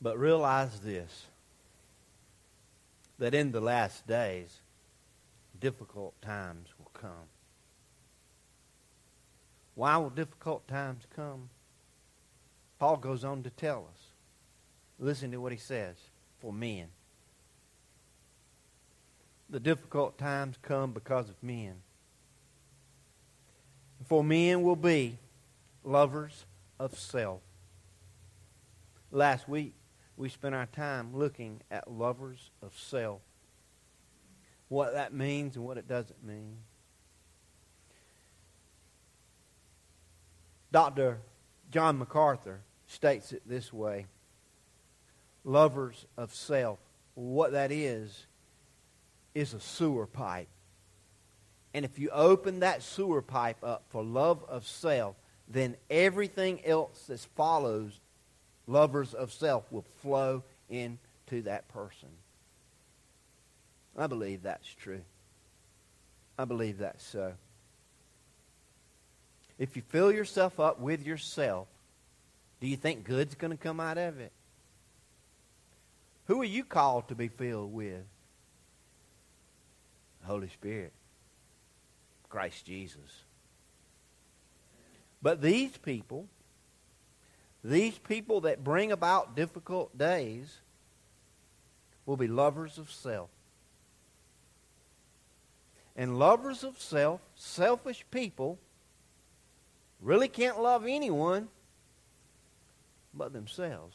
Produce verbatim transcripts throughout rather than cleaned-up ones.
But realize this, that in the last days, difficult times will come. Why will difficult times come? Paul goes on to tell us. Listen to what he says. For men. The difficult times come because of men. For men will be lovers of self. Last week, we spent our time looking at lovers of self. What that means and what it doesn't mean. Doctor John MacArthur states it this way. Lovers of self. What that is, is a sewer pipe. And if you open that sewer pipe up for love of self, then everything else that follows lovers of self will flow into that person. I believe that's true. I believe that's so. If you fill yourself up with yourself, do you think good's going to come out of it? Who are you called to be filled with? The Holy Spirit. Christ Jesus. But these people, these people that bring about difficult days will be lovers of self. And lovers of self, selfish people, really can't love anyone but themselves.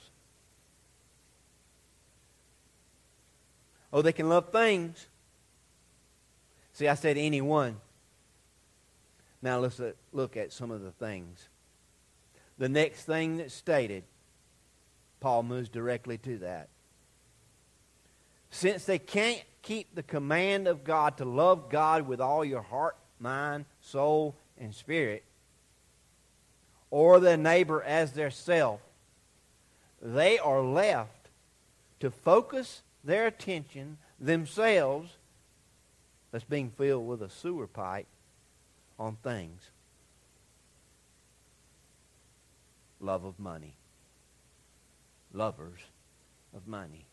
Oh, they can love things. See, I said anyone. Now let's look at some of the things. The next thing that's stated, Paul moves directly to that. Since they can't keep the command of God to love God with all your heart, mind, soul, and spirit, or their neighbor as their self, they are left to focus their attention themselves, that's being filled with a sewer pipe, on things. Love of money. Lovers of money.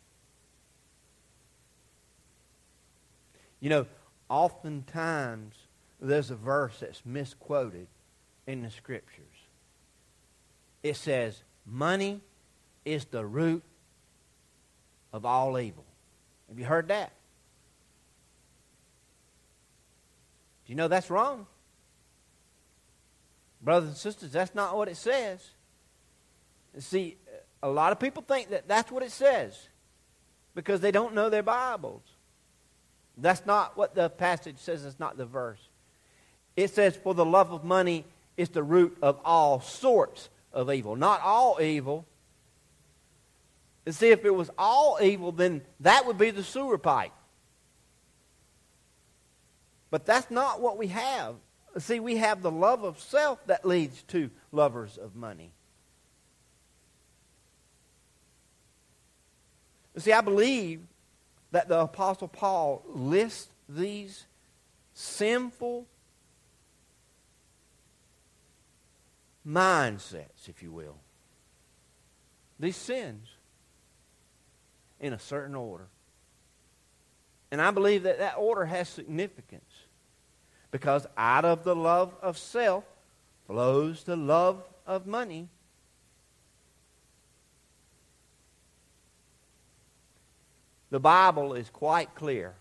You know, oftentimes there's a verse that's misquoted in the Scriptures. It says, money is the root of all evil. Have you heard that? Do you know that's wrong? Brothers and sisters, that's not what it says. See, a lot of people think that that's what it says because they don't know their Bibles. That's not what the passage says. It's not the verse. It says, for the love of money is the root of all sorts of evil. Not all evil. And see, if it was all evil, then that would be the sewer pipe. But that's not what we have. See, we have the love of self that leads to lovers of money. See, I believe that the Apostle Paul lists these sinful mindsets, if you will. These sins in a certain order. And I believe that that order has significance. Because out of the love of self flows the love of money. The Bible is quite clear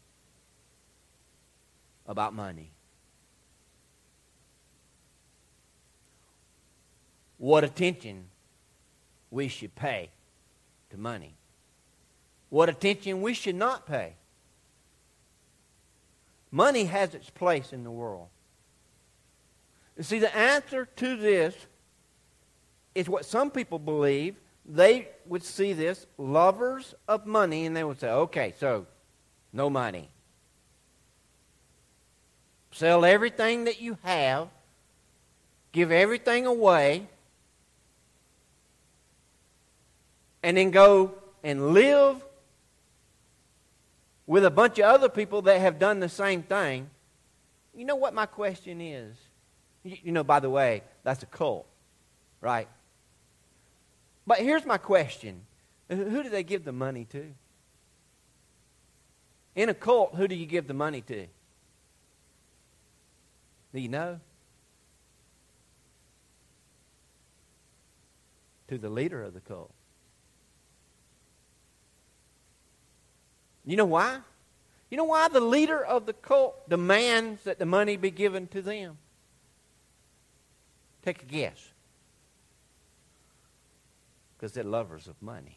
about money. What attention we should pay to money. What attention we should not pay. Money has its place in the world. You see, the answer to this is what some people believe. They would see this, lovers of money, and they would say, okay, so no money. Sell everything that you have. Give everything away. And then go and live with a bunch of other people that have done the same thing. You know what my question is? You, you know, by the way, that's a cult, right? But here's my question. Who do they give the money to? In a cult, who do you give the money to? Do you know? To the leader of the cult. You know why? You know why the leader of the cult demands that the money be given to them? Take a guess. Because they're lovers of money.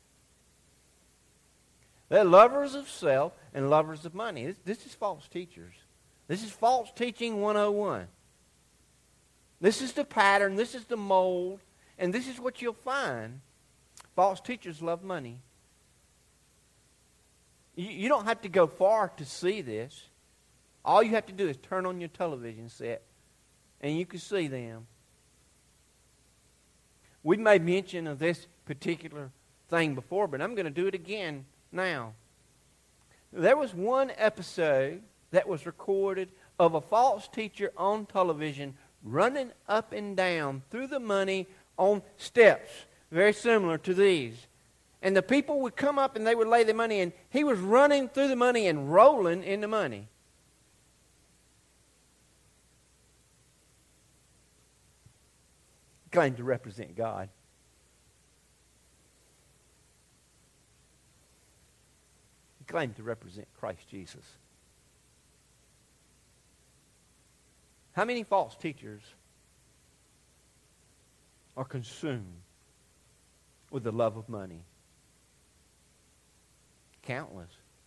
They're lovers of self and lovers of money. This, this is false teachers. This is false teaching one oh one. This is the pattern. This is the mold. And this is what you'll find. False teachers love money. You, you don't have to go far to see this. All you have to do is turn on your television set and you can see them. We made mention of this particular thing before, but I'm going to do it again now. There was one episode that was recorded of a false teacher on television running up and down through the money on steps, very similar to these. And the people would come up and they would lay the money in. He was running through the money and rolling in the money. He claimed to represent God. He claimed to represent Christ Jesus. How many false teachers are consumed with the love of money? Countless.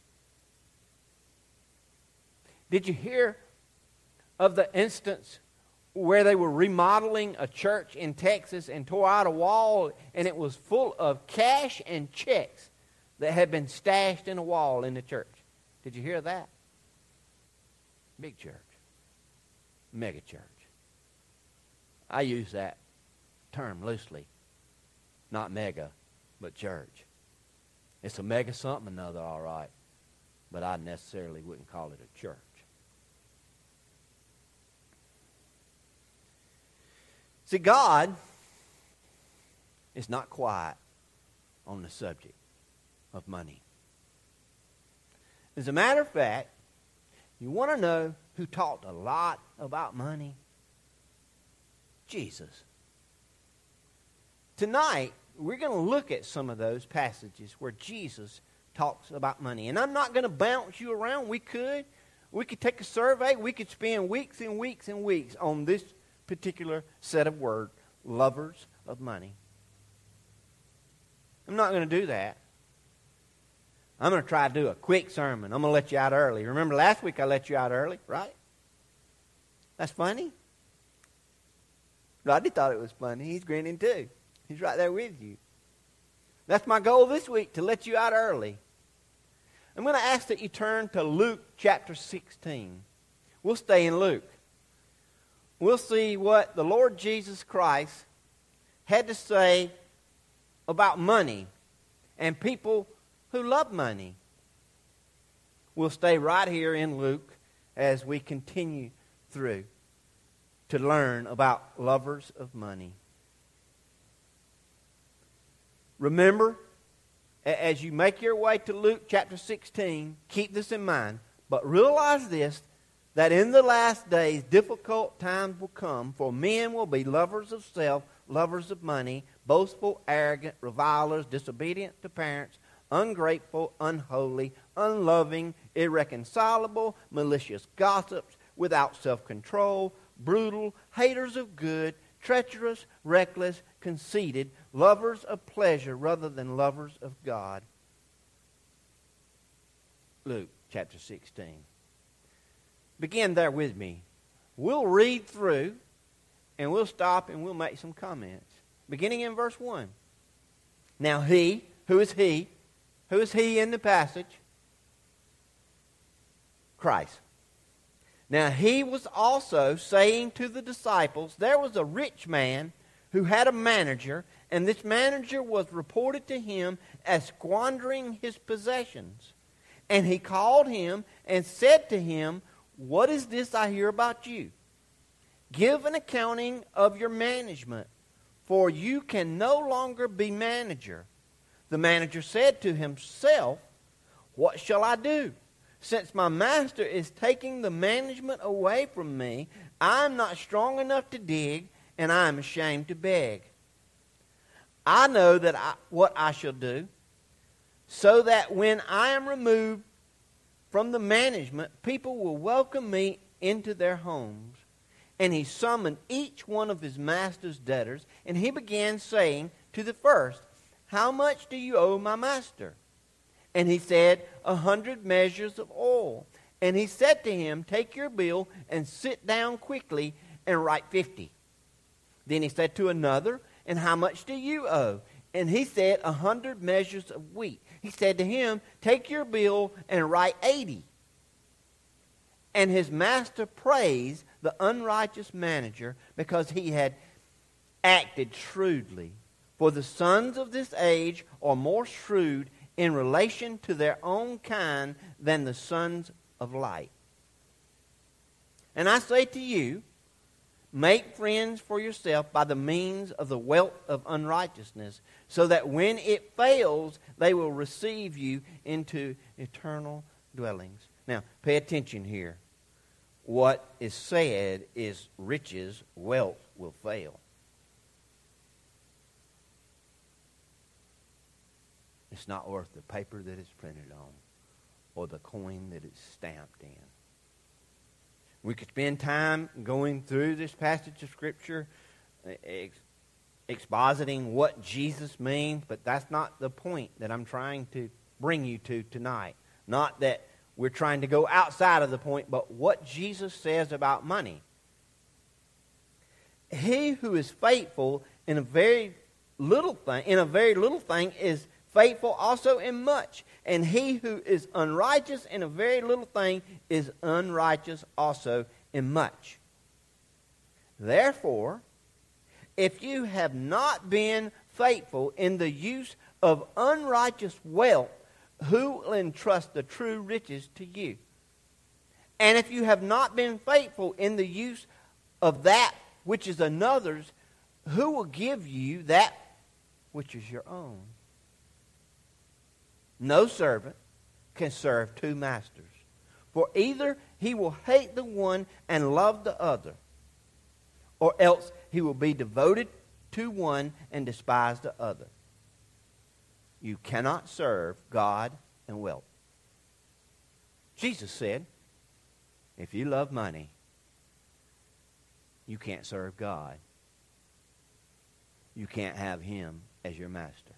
Did you hear of the instance where they were remodeling a church in Texas and tore out a wall and it was full of cash and checks that had been stashed in a wall in the church? Did you hear that? Big church. Mega church. I use that term loosely. Not mega, but church. It's a mega something or another, all right. But I necessarily wouldn't call it a church. See, God is not quiet on the subject of money. As a matter of fact, you want to know who talked a lot about money? Jesus. Tonight, we're going to look at some of those passages where Jesus talks about money. And I'm not going to bounce you around. We could. We could take a survey. We could spend weeks and weeks and weeks on this particular set of words, lovers of money. I'm not going to do that. I'm going to try to do a quick sermon. I'm going to let you out early. Remember last week I let you out early, right? That's funny. Rodney thought it was funny. He's grinning too. He's right there with you. That's my goal this week, to let you out early. I'm going to ask that you turn to Luke chapter sixteen. We'll stay in Luke. We'll see what the Lord Jesus Christ had to say about money and people who love money. We'll stay right here in Luke as we continue through to learn about lovers of money. Remember, as you make your way to Luke chapter sixteen, keep this in mind, but realize this, that in the last days difficult times will come, for men will be lovers of self, lovers of money, boastful, arrogant, revilers, disobedient to parents, ungrateful, unholy, unloving, irreconcilable, malicious gossips, without self-control, brutal, haters of good, treacherous, reckless, conceited, lovers of pleasure rather than lovers of God. Luke chapter sixteen. Begin there with me. We'll read through and we'll stop and we'll make some comments. Beginning in verse one. Now he, who is he? Who is he in the passage? Christ. Now he was also saying to the disciples, there was a rich man who had a manager, and this manager was reported to him as squandering his possessions. And he called him and said to him, what is this I hear about you? Give an accounting of your management, for you can no longer be manager. The manager said to himself, what shall I do? Since my master is taking the management away from me, I am not strong enough to dig, and I am ashamed to beg. I know that I, what I shall do, so that when I am removed from the management, people will welcome me into their homes. And he summoned each one of his master's debtors, and he began saying to the first, how much do you owe my master? And he said, a hundred measures of oil. And he said to him, take your bill and sit down quickly and write fifty. Then he said to another, and how much do you owe? And he said, a hundred measures of wheat. He said to him, take your bill and write eighty. And his master praised the unrighteous manager because he had acted shrewdly. For the sons of this age are more shrewd in relation to their own kind than the sons of light. And I say to you, make friends for yourself by the means of the wealth of unrighteousness, so that when it fails, they will receive you into eternal dwellings. Now, pay attention here. What is said is riches, wealth will fail. It's not worth the paper that it's printed on or the coin that it's stamped in. We could spend time going through this passage of Scripture, ex- expositing what Jesus means, but that's not the point that I'm trying to bring you to tonight. Not that we're trying to go outside of the point, but what Jesus says about money. He who is faithful in a very little thing, in a very little thing is faithful also in much. And he who is unrighteous in a very little thing is unrighteous also in much. Therefore, if you have not been faithful in the use of unrighteous wealth, who will entrust the true riches to you? And if you have not been faithful in the use of that which is another's, who will give you that which is your own? No servant can serve two masters, for either he will hate the one and love the other, or else he will be devoted to one and despise the other. You cannot serve God and wealth. Jesus said, if you love money, you can't serve God. You can't have Him as your master.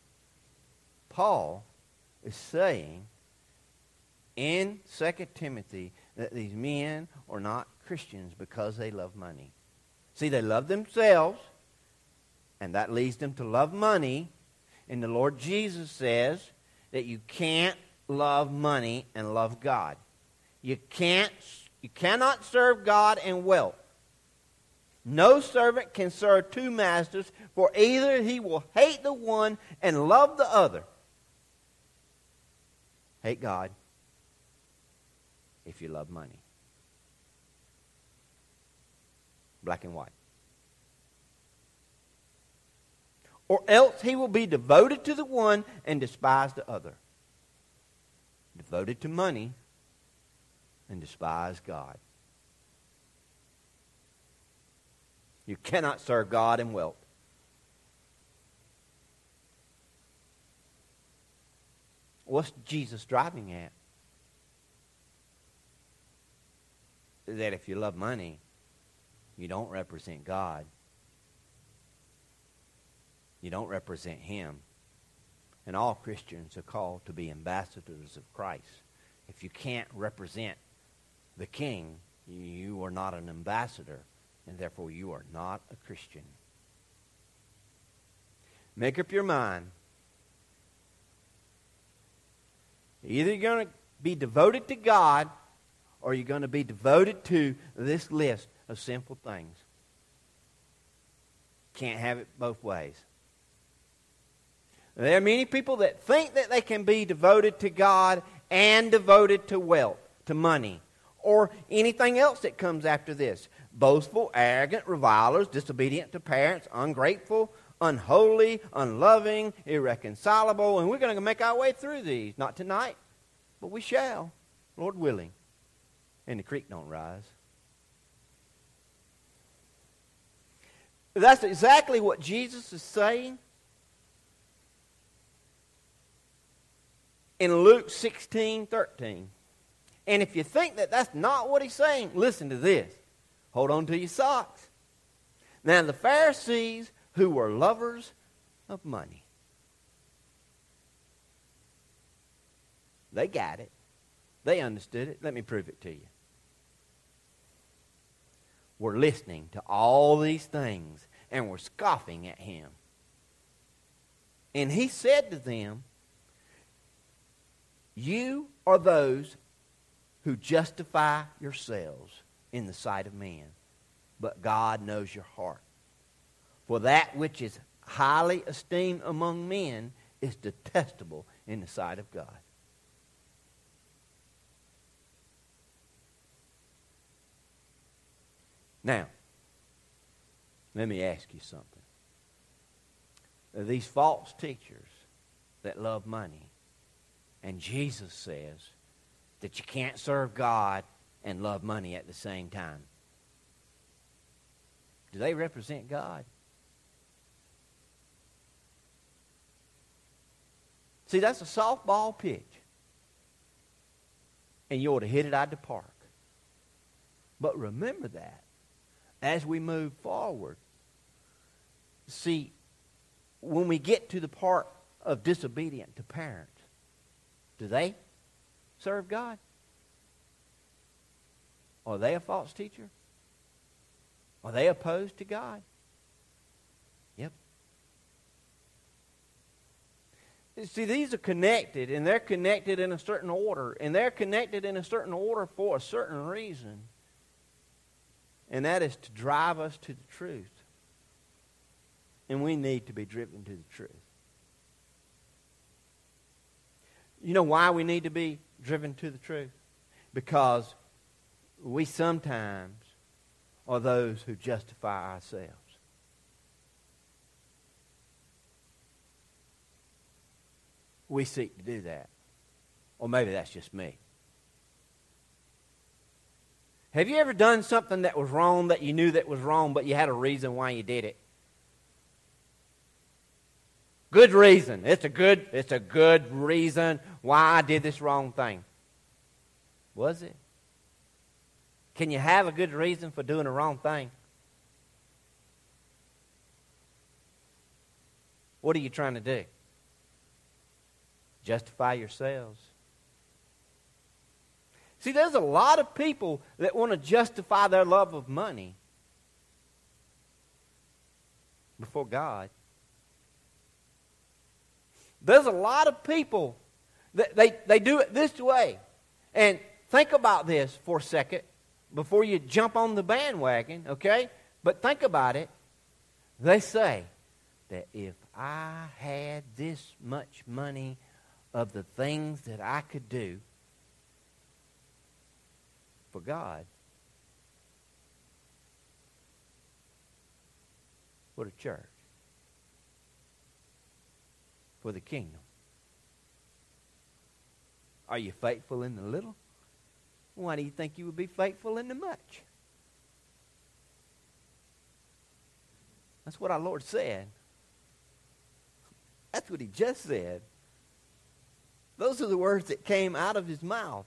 Paul is saying in Second Timothy that these men are not Christians because they love money. See, they love themselves, and that leads them to love money. And the Lord Jesus says that you can't love money and love God. You can't, you cannot serve God and wealth. No servant can serve two masters, for either he will hate the one and love the other. Hate God if you love money. Black and white. Or else he will be devoted to the one and despise the other. Devoted to money and despise God. You cannot serve God and wealth. What's Jesus driving at? That if you love money, you don't represent God. You don't represent Him. And all Christians are called to be ambassadors of Christ. If you can't represent the King, you are not an ambassador, and therefore you are not a Christian. Make up your mind. Either you're going to be devoted to God, or you're going to be devoted to this list of sinful things. Can't have it both ways. There are many people that think that they can be devoted to God and devoted to wealth, to money, or anything else that comes after this. Boastful, arrogant, revilers, disobedient to parents, ungrateful, unholy, unloving, irreconcilable, and we're going to make our way through these. Not tonight, but we shall, Lord willing. And the creek don't rise. That's exactly what Jesus is saying in Luke sixteen thirteen. And if you think that that's not what he's saying, listen to this. Hold on to your socks. Now the Pharisees, who were lovers of money, they got it. They understood it. Let me prove it to you. Were listening to all these things and were scoffing at him. And he said to them, you are those who justify yourselves in the sight of men, but God knows your heart. For that which is highly esteemed among men is detestable in the sight of God. Now, let me ask you something. These false teachers that love money, and Jesus says that you can't serve God and love money at the same time. Do they represent God? See, that's a softball pitch. And you ought to hit it out of the park. But remember that as we move forward. See, when we get to the part of disobedient to parents, do they serve God? Are they a false teacher? Are they opposed to God? Yep. See, these are connected, and they're connected in a certain order, and they're connected in a certain order for a certain reason. And that is to drive us to the truth. And we need to be driven to the truth. You know why we need to be driven to the truth? Because we sometimes are those who justify ourselves. We seek to do that. Or maybe that's just me. Have you ever done something that was wrong that you knew that was wrong, but you had a reason why you did it? Good reason. It's a good, it's a good reason why I did this wrong thing. Was it? Can you have a good reason for doing the wrong thing? What are you trying to do? Justify yourselves. See, there's a lot of people that want to justify their love of money before God. There's a lot of people that they, they do it this way. And think about this for a second before you jump on the bandwagon, okay? But think about it. They say that if I had this much money of the things that I could do for God, for the church, for the kingdom. Are you faithful in the little? Why do you think you would be faithful in the much? That's what our Lord said. That's what he just said. Those are the words that came out of his mouth.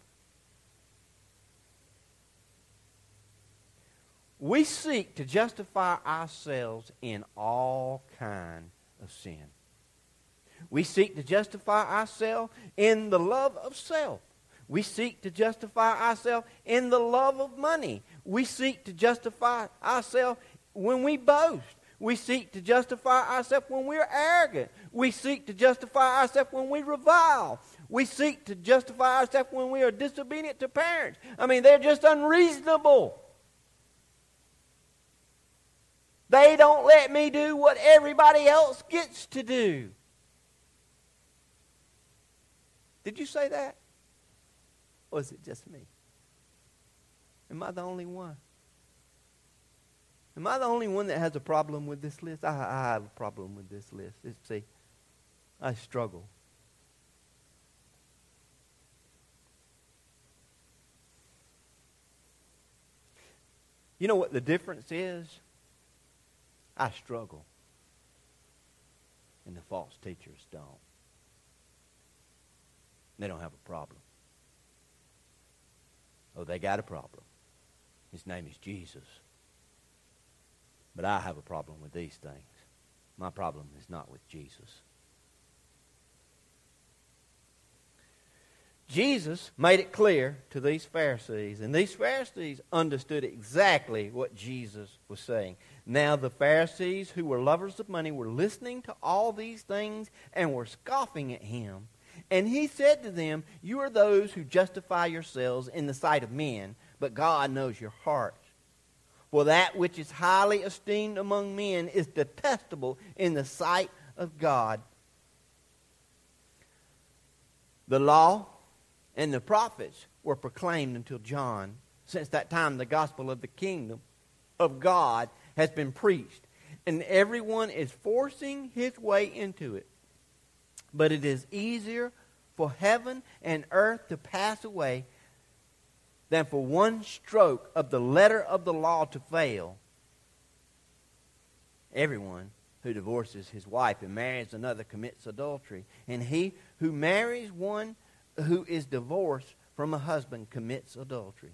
We seek to justify ourselves in all kind of sin. We seek to justify ourselves in the love of self. We seek to justify ourselves in the love of money. We seek to justify ourselves when we boast. We seek to justify ourselves when we're arrogant. We seek to justify ourselves when we revile. We seek to justify ourselves when we are disobedient to parents. I mean, they're just unreasonable. They don't let me do what everybody else gets to do. Did you say that? Or is it just me? Am I the only one? Am I the only one that has a problem with this list? I, I have a problem with this list. It's, see, I struggle. You know what the difference is? I struggle. And the false teachers don't. They don't have a problem. Oh, they got a problem. His name is Jesus. But I have a problem with these things. My problem is not with Jesus. Jesus made it clear to these Pharisees, and these Pharisees understood exactly what Jesus was saying. Now the Pharisees, who were lovers of money, were listening to all these things and were scoffing at him. And he said to them, "You are those who justify yourselves in the sight of men, but God knows your hearts. For that which is highly esteemed among men is detestable in the sight of God." The law and the prophets were proclaimed until John. Since that time, the gospel of the kingdom of God has been preached, and everyone is forcing his way into it. But it is easier for heaven and earth to pass away than for one stroke of the letter of the law to fail. Everyone who divorces his wife and marries another commits adultery, and he who marries one who is divorced from a husband commits adultery.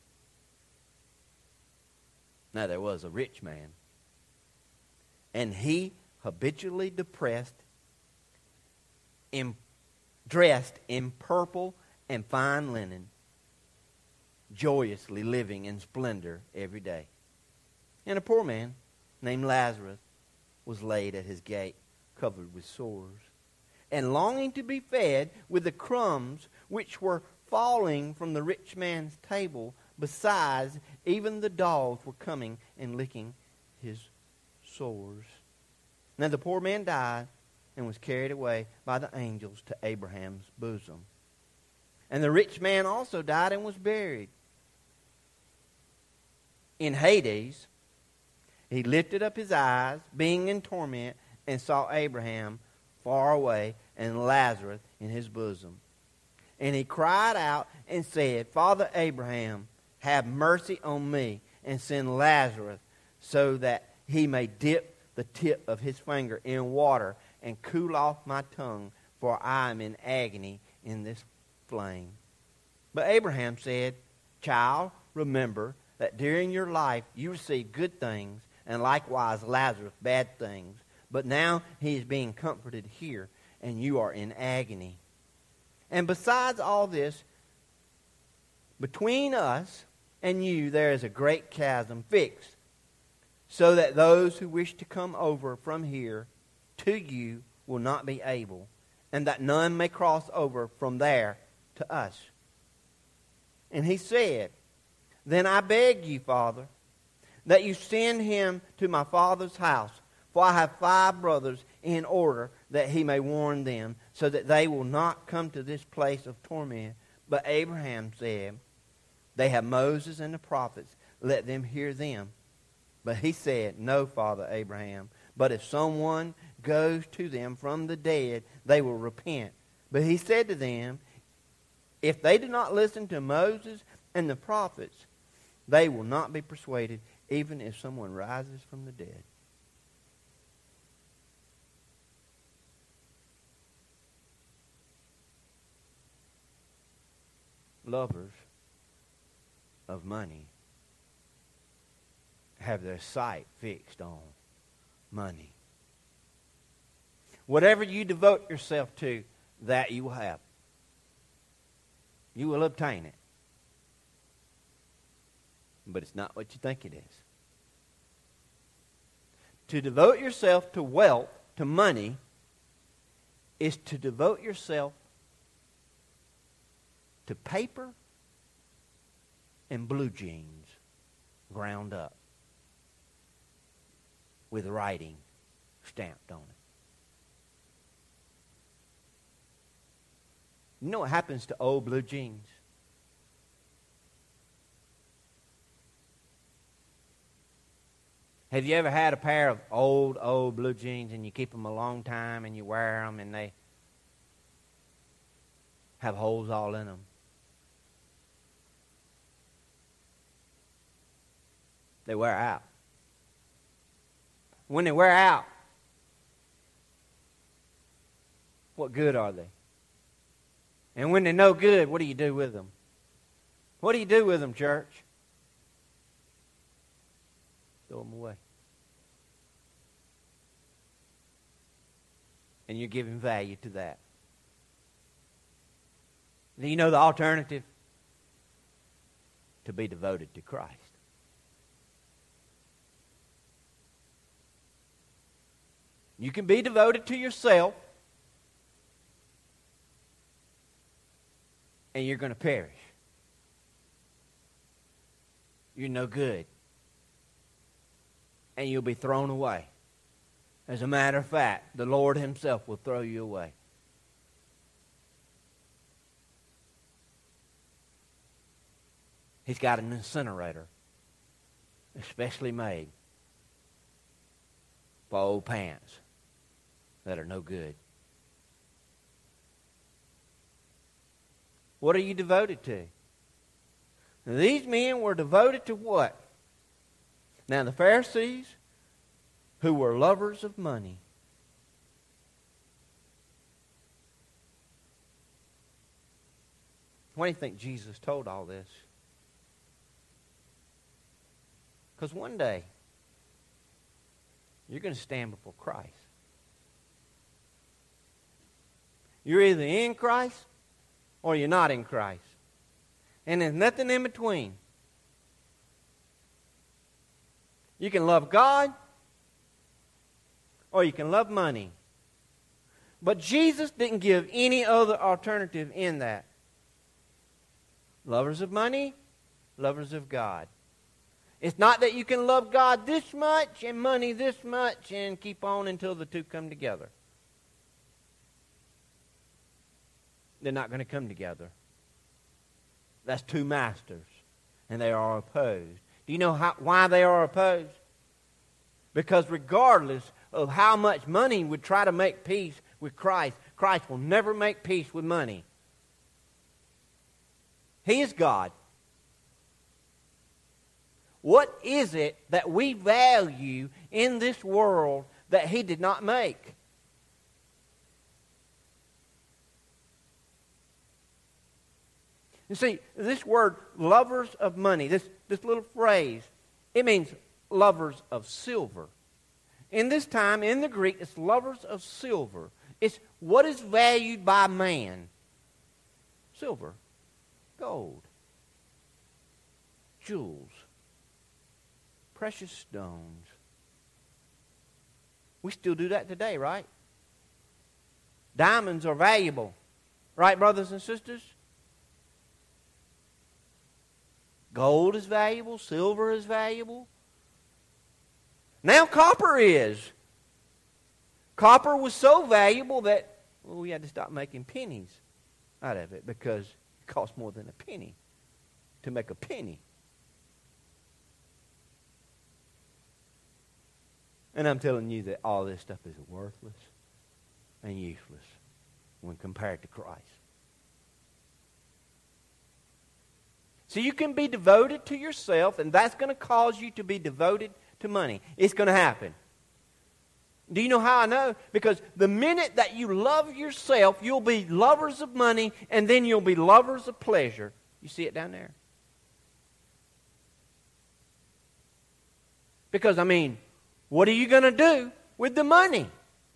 Now there was a rich man, and he habitually depressed, in, dressed in purple and fine linen, joyously living in splendor every day. And a poor man named Lazarus was laid at his gate, covered with sores, and longing to be fed with the crumbs which were falling from the rich man's table. Besides, even the dogs were coming and licking his sores. Now the poor man died and was carried away by the angels to Abraham's bosom. And the rich man also died and was buried. In Hades, he lifted up his eyes, being in torment, and saw Abraham far away and Lazarus in his bosom. And he cried out and said, "Father Abraham, have mercy on me, and send Lazarus so that he may dip the tip of his finger in water and cool off my tongue, for I am in agony in this flame." But Abraham said, "Child, remember that during your life you received good things, and likewise Lazarus bad things. But now he is being comforted here, and you are in agony. And besides all this, between us and you there is a great chasm fixed, so that those who wish to come over from here to you will not be able, and that none may cross over from there to us." And he said, "Then I beg you, Father, that you send him to my father's house, for I have five brothers, in order that he may warn them, so that they will not come to this place of torment." But Abraham said, "They have Moses and the prophets. Let them hear them." But he said, "No, Father Abraham, but if someone goes to them from the dead, they will repent." But he said to them, "If they do not listen to Moses and the prophets, they will not be persuaded, even if someone rises from the dead." Lovers of money have their sight fixed on money. Whatever you devote yourself to, that you will have. You will obtain it. But it's not what you think it is. To devote yourself to wealth, to money, is to devote yourself to paper and blue jeans ground up with writing stamped on it. You know what happens to old blue jeans? Have you ever had a pair of old, old blue jeans and you keep them a long time and you wear them and they have holes all in them? They wear out. When they wear out, what good are they? And when they're no good, what do you do with them? What do you do with them, church? Throw them away. And you're giving value to that. Do you know the alternative? To be devoted to Christ. You can be devoted to yourself, and you're going to perish. You're no good. And you'll be thrown away. As a matter of fact, the Lord Himself will throw you away. He's got an incinerator, especially made for old pants that are no good. What are you devoted to? Now, these men were devoted to what? Now, the Pharisees, who were lovers of money. Why do you think Jesus told all this? Because one day, you're going to stand before Christ. You're either in Christ or you're not in Christ. And there's nothing in between. You can love God or you can love money. But Jesus didn't give any other alternative in that. Lovers of money, lovers of God. It's not that you can love God this much and money this much and keep on until the two come together. They're not going to come together. That's two masters, and they are opposed. Do you know how, why they are opposed? Because regardless of how much money would try to make peace with Christ, Christ will never make peace with money. He is God. What is it that we value in this world that He did not make? You see, this word, lovers of money, this, this little phrase, it means lovers of silver. In this time, in the Greek, it's lovers of silver. It's what is valued by man. Silver, gold, jewels, precious stones. We still do that today, right? Diamonds are valuable. Right, brothers and sisters? Gold is valuable. Silver is valuable. Now copper is. Copper was so valuable that well, we had to stop making pennies out of it because it cost more than a penny to make a penny. And I'm telling you that all this stuff is worthless and useless when compared to Christ. So you can be devoted to yourself, and that's going to cause you to be devoted to money. It's going to happen. Do you know how I know? Because the minute that you love yourself, you'll be lovers of money, and then you'll be lovers of pleasure. You see it down there? Because, I mean, what are you going to do with the money?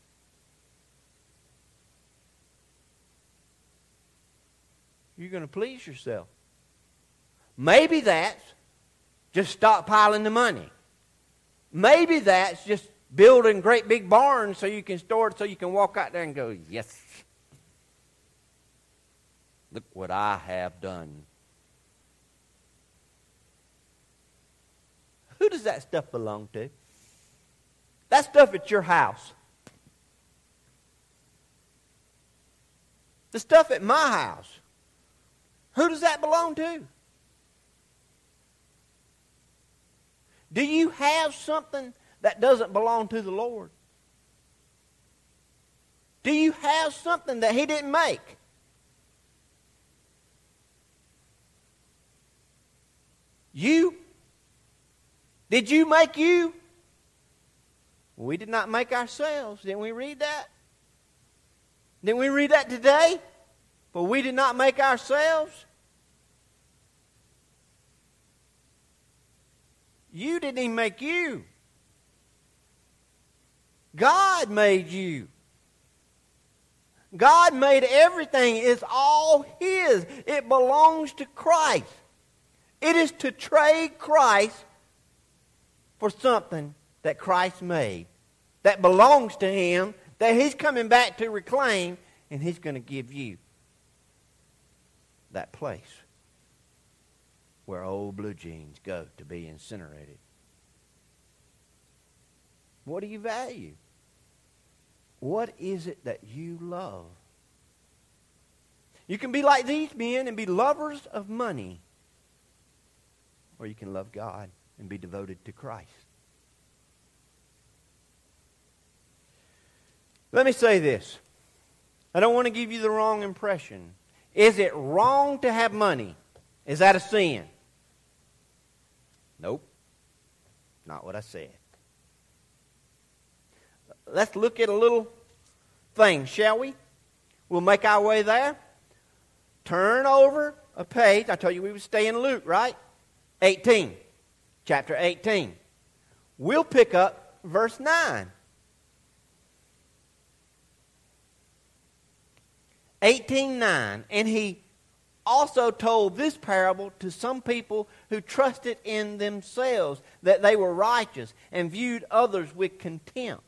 You're going to please yourself. Maybe that's just stockpiling the money. Maybe that's just building great big barns so you can store it so you can walk out there and go, yes, look what I have done. Who does that stuff belong to? That stuff at your house. The stuff at my house. Who does that belong to? Do you have something that doesn't belong to the Lord? Do you have something that He didn't make? You? Did you make you? We did not make ourselves. Didn't we read that? Didn't we read that today? For we did not make ourselves. You didn't even make you. God made you. God made everything. It's all His. It belongs to Christ. It is to trade Christ for something that Christ made, that belongs to Him, that He's coming back to reclaim, and He's going to give you that place where old blue jeans go to be incinerated. What do you value? What is it that you love? You can be like these men and be lovers of money, or you can love God and be devoted to Christ. Let me say this. I don't want to give you the wrong impression. Is it wrong to have money? Is that a sin? Nope. Not what I said. Let's look at a little thing, shall we? We'll make our way there. Turn over a page. I told you we would stay in Luke, right? eighteen. Chapter eighteen. We'll pick up verse nine. eighteen nine. And He also told this parable to some people who trusted in themselves that they were righteous and viewed others with contempt.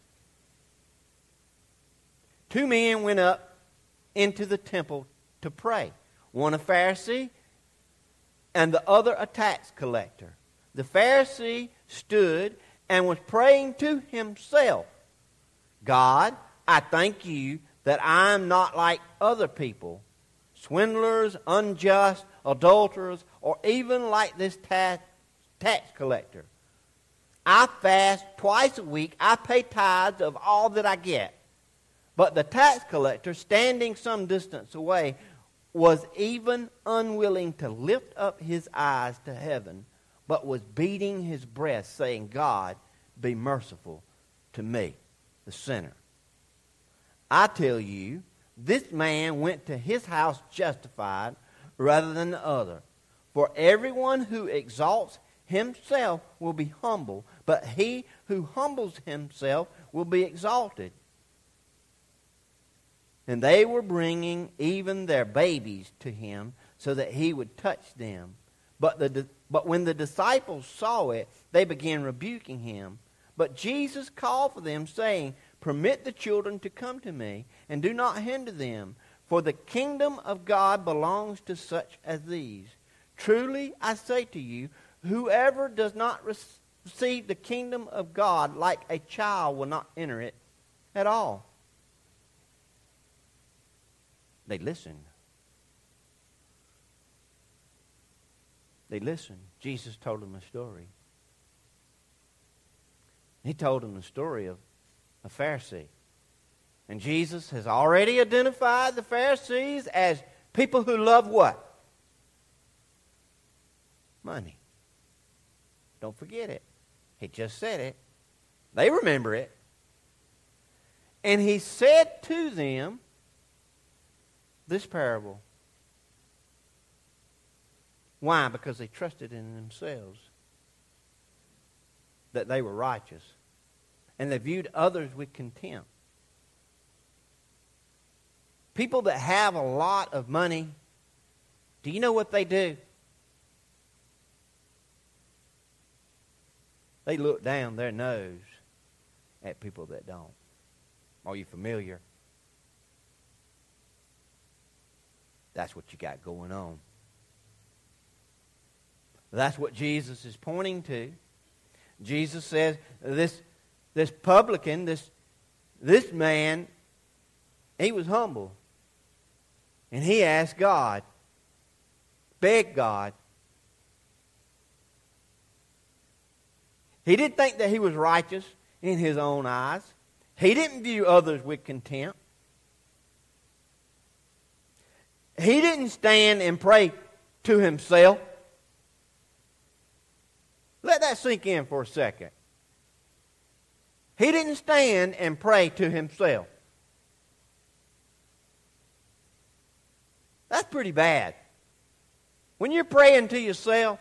Two men went up into the temple to pray. One a Pharisee and the other a tax collector. The Pharisee stood and was praying to himself, God, I thank you that I am not like other people, swindlers, unjust, adulterers, or even like this tax, tax collector. I fast twice a week. I pay tithes of all that I get. But the tax collector, standing some distance away, was even unwilling to lift up his eyes to heaven, but was beating his breast, saying, God, be merciful to me, the sinner. I tell you, this man went to his house justified rather than the other. For everyone who exalts himself will be humble, but he who humbles himself will be exalted. And they were bringing even their babies to him so that he would touch them. But, the, but when the disciples saw it, they began rebuking him. But Jesus called for them, saying, permit the children to come to me, and do not hinder them, for the kingdom of God belongs to such as these. Truly, I say to you, whoever does not receive the kingdom of God like a child will not enter it at all. They listened. They listened. Jesus told them a story. He told them the story of a Pharisee. And Jesus has already identified the Pharisees as people who love what? Money. Don't forget it. He just said it. They remember it. And He said to them this parable. Why? Because they trusted in themselves that they were righteous. And they viewed others with contempt. People that have a lot of money, do you know what they do? They look down their nose at people that don't. Are you familiar? That's what you got going on. That's what Jesus is pointing to. Jesus says this, this publican, this, this man, he was humble. And he asked God, begged God. He didn't think that he was righteous. in his own eyes. He didn't view others with contempt. He didn't stand and pray to himself. Let that sink in for a second. He didn't stand and pray to himself. That's pretty bad. When you're praying to yourself,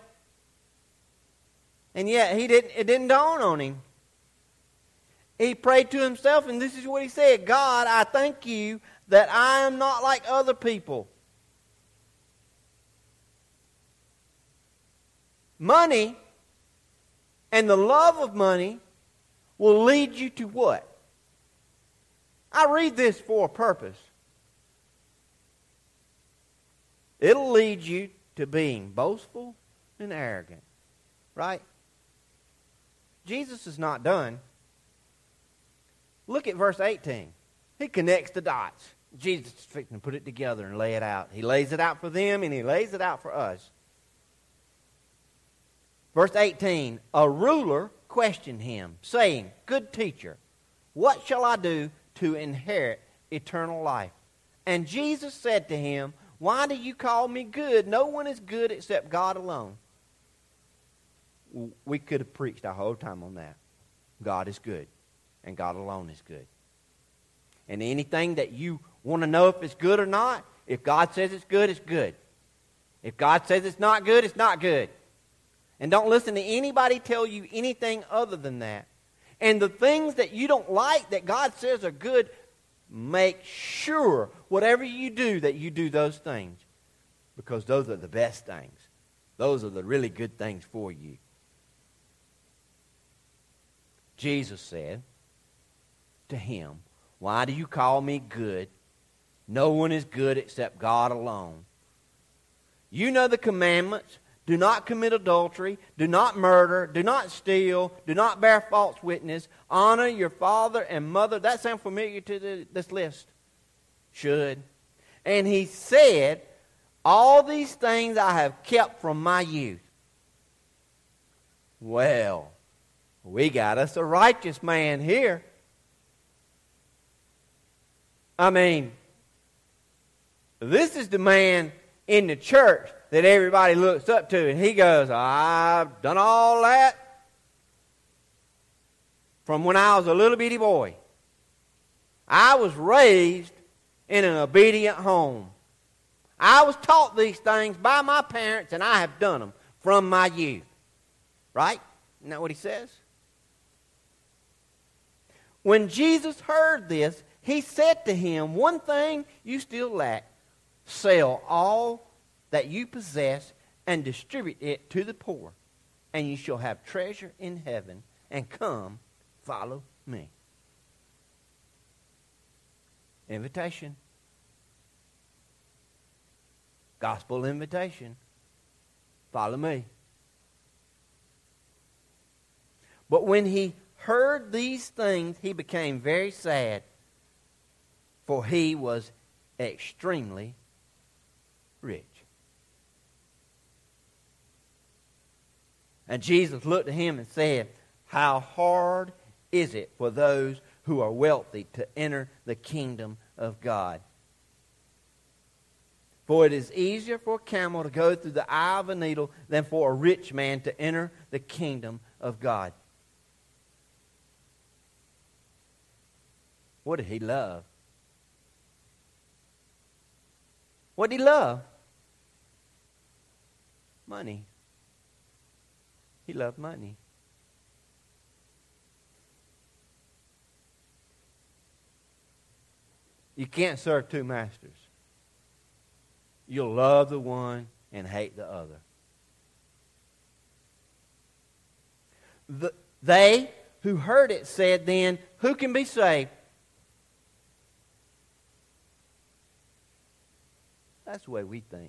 and yet he didn't, it didn't dawn on him. He prayed to himself, and this is what he said: God, I thank you that I am not like other people. Money and the love of money will lead you to what? I read this for a purpose. It'll lead you to being boastful and arrogant. Right? Jesus is not done. Look at verse eighteen. He connects the dots. Jesus is fixing to put it together and lay it out. He lays it out for them and he lays it out for us. Verse eighteen, a ruler questioned him, saying, Good teacher, what shall I do to inherit eternal life? And Jesus said to him, Why do you call me good? No one is good except God alone. We could have preached our whole time on that. God is good, and God alone is good. And anything that you want to know if it's good or not, if God says it's good, it's good. If God says it's not good, it's not good. And don't listen to anybody tell you anything other than that. And the things that you don't like that God says are good, make sure whatever you do that you do those things. Because those are the best things. Those are the really good things for you. Jesus said to him, Why do you call me good? No one is good except God alone. You know the commandments. Do not commit adultery. Do not murder. Do not steal. Do not bear false witness. Honor your father and mother. That sound familiar to the, this list? Should. And he said, All these things I have kept from my youth. Well, we got us a righteous man here. I mean, this is the man in the church that everybody looks up to, and he goes, I've done all that from when I was a little bitty boy. I was raised in an obedient home. I was taught these things by my parents, and I have done them from my youth. Right? Isn't that what he says? When Jesus heard this, he said to him, One thing you still lack. Sell all that you possess and distribute it to the poor, and you shall have treasure in heaven, and come, follow me. Invitation. Gospel invitation. Follow me. But when he heard these things, he became very sad, for he was extremely rich. And Jesus looked at him and said, How hard is it for those who are wealthy to enter the kingdom of God? For it is easier for a camel to go through the eye of a needle than for a rich man to enter the kingdom of God. What did he love? What did he love? Money. He loved money. You can't serve two masters. You'll love the one and hate the other. The, they who heard it said then, Who can be saved? That's the way we think.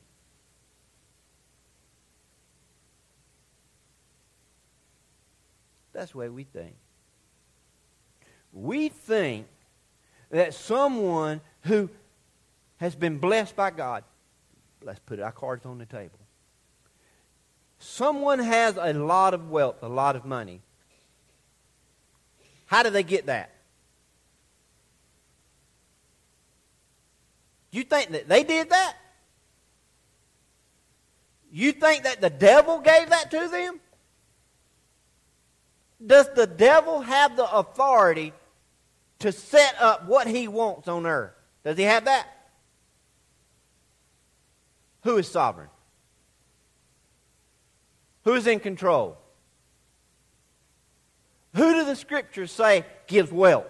That's the way we think. We think that someone who has been blessed by God, let's put our cards on the table. Someone has a lot of wealth, a lot of money. How did they get that? You think that they did that? You think that the devil gave that to them? Does the devil have the authority to set up what he wants on earth? Does he have that? Who is sovereign? Who is in control? Who do the Scriptures say gives wealth?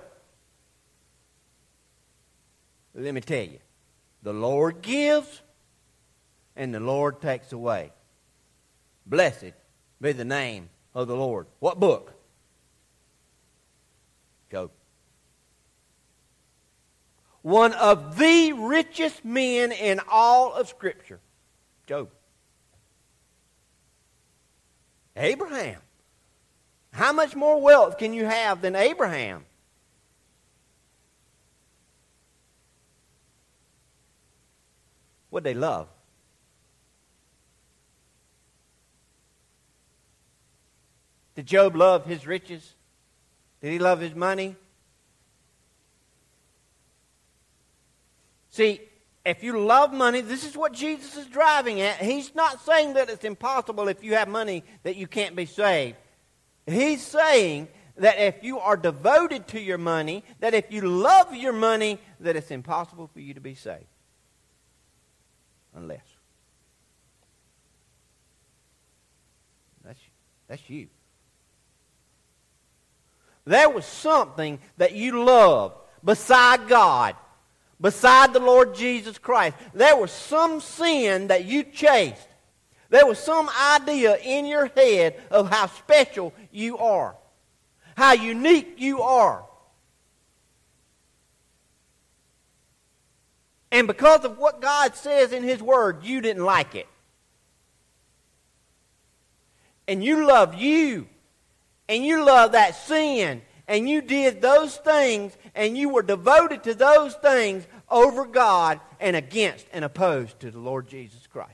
Let me tell you. The Lord gives and the Lord takes away. Blessed be the name of the Lord. What book? Job. One of the richest men in all of Scripture. Job. Abraham. How much more wealth can you have than Abraham? What they love? Did Job love his riches? Did he love his money? See, if you love money, this is what Jesus is driving at. He's not saying that it's impossible if you have money that you can't be saved. He's saying that if you are devoted to your money, that if you love your money, that it's impossible for you to be saved. Unless. That's, that's you. There was something that you loved beside God, beside the Lord Jesus Christ. There was some sin that you chased. There was some idea in your head of how special you are, how unique you are. And because of what God says in His Word, you didn't like it. And you loved you. And you loved that sin. And you did those things. And you were devoted to those things over God and against and opposed to the Lord Jesus Christ.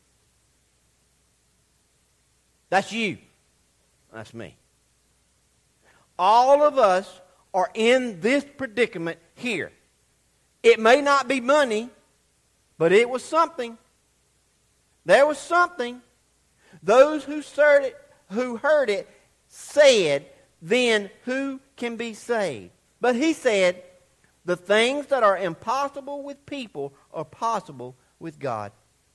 That's you. That's me. All of us are in this predicament here. It may not be money, but it was something. There was something. Those who heard it, who heard it said, then who can be saved? But he said, the things that are impossible with people are possible with God.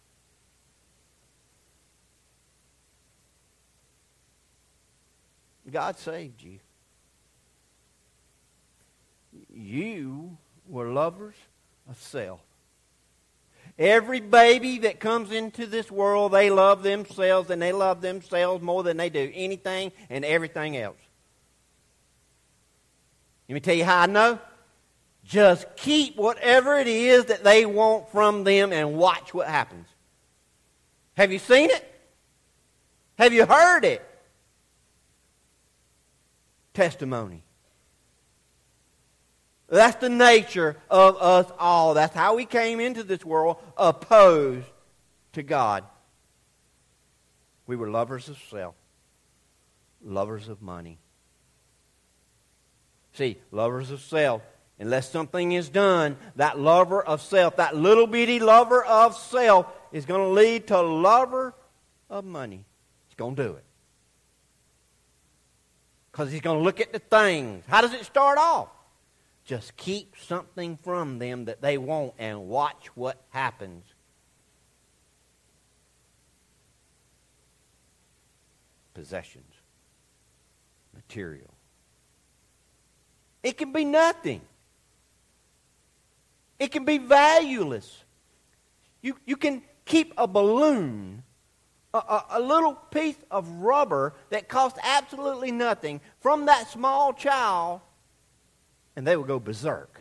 God saved you. You were lovers of self. Every baby that comes into this world, they love themselves, and they love themselves more than they do anything and everything else. Let me tell you how I know. Just keep whatever it is that they want from them and watch what happens. Have you seen it? Have you heard it? Testimony. That's the nature of us all. That's how we came into this world, opposed to God. We were lovers of self, lovers of money. See, lovers of self, unless something is done, that lover of self, that little bitty lover of self is going to lead to lover of money. He's going to do it. Because he's going to look at the things. How does it start off? Just keep something from them that they want and watch what happens. Possessions. Material. It can be nothing. It can be valueless. You, you can keep a balloon, a, a, a little piece of rubber that costs absolutely nothing, from that small child, and they will go berserk.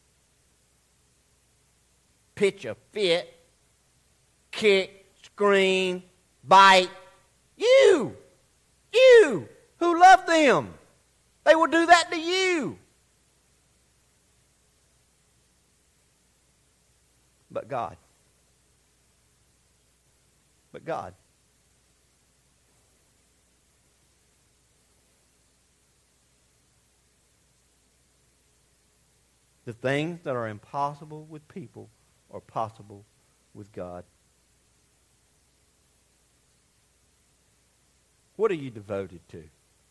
Pitch a fit, kick, scream, bite. You, you who love them, they will do that to you. But God. But God. The things that are impossible with people are possible with God. What are you devoted to?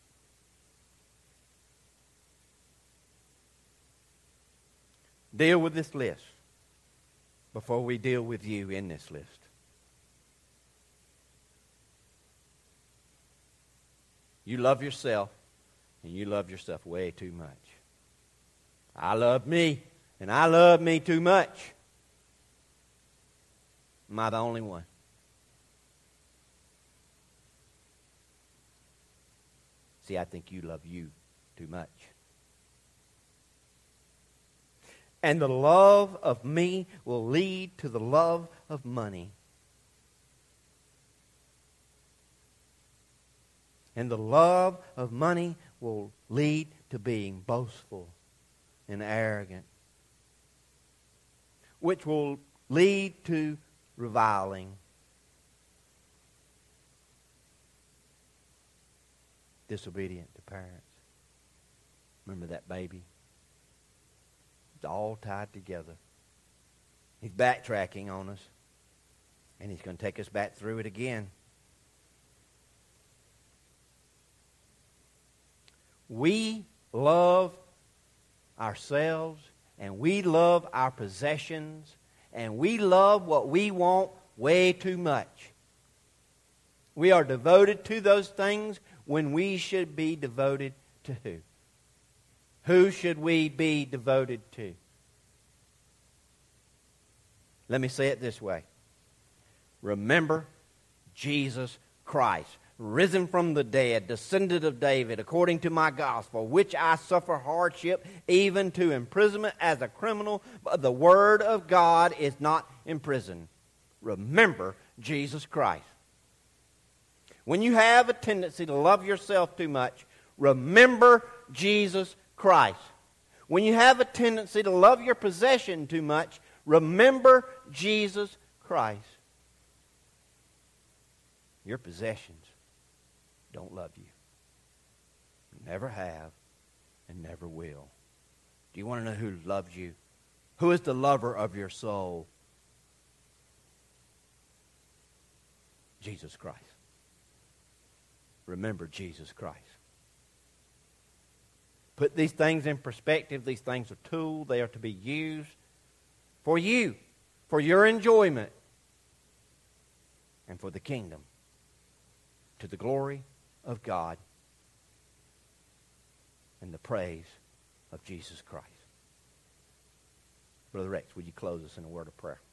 Deal with this list before we deal with you in this list. You love yourself, and you love yourself way too much. I love me, and I love me too much. Am I the only one? See, I think you love you too much. And the love of me will lead to the love of money. And the love of money will lead to being boastful and arrogant, which will lead to reviling. Disobedient to parents. Remember that baby? It's all tied together. He's backtracking on us. And he's going to take us back through it again. We love ourselves, and we love our possessions, and we love what we want way too much. We are devoted to those things when we should be devoted to who? Who should we be devoted to? Let me say it this way. Remember Jesus Christ, risen from the dead, descendant of David, according to my gospel, which I suffer hardship, even to imprisonment as a criminal, but the word of God is not imprisoned. Remember Jesus Christ. When you have a tendency to love yourself too much, remember Jesus Christ. When you have a tendency to love your possession too much, remember Jesus Christ. Your possessions don't love you. Never have and never will. Do you want to know who loves you? Who is the lover of your soul? Jesus Christ. Remember Jesus Christ. Put these things in perspective. These things are tools. They are to be used for you, for your enjoyment, and for the kingdom, to the glory of God and the praise of Jesus Christ. Brother Rex, would you close us in a word of prayer?